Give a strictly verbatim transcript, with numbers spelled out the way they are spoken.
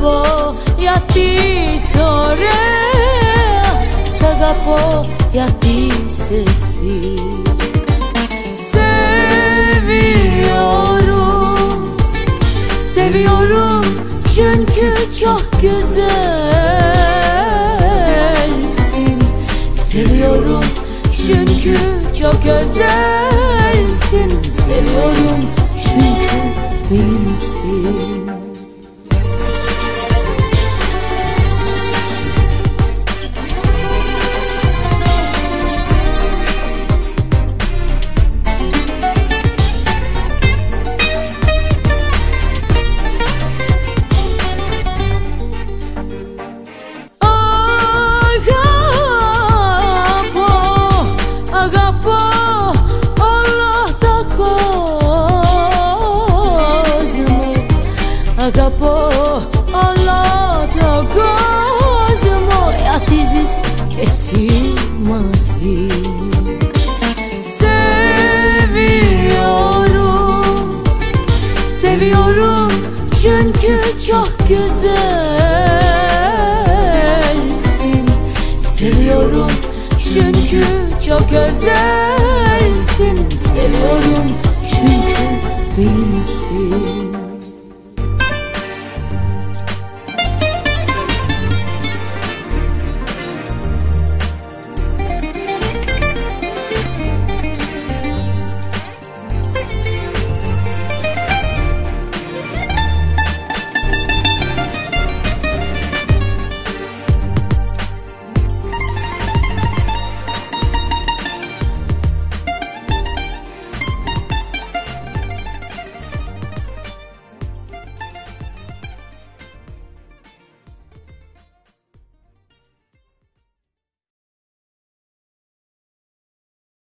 αγαπώ γιατί είσαι ωραία, σ' αγαπώ γιατί είσαι εσύ. Seviyorum, seviyorum çünkü çok güzelsin. Seviyorum çünkü çok özelsin. Seviyorum çünkü benimsin. Αγαπώ όλο το κόσμο, γιατί ζεις κι εσύ μαζί. Seviyorum, seviyorum çünkü çok güzelsin. Seviyorum çünkü çok özelsin. Seviyorum çünkü benimsin.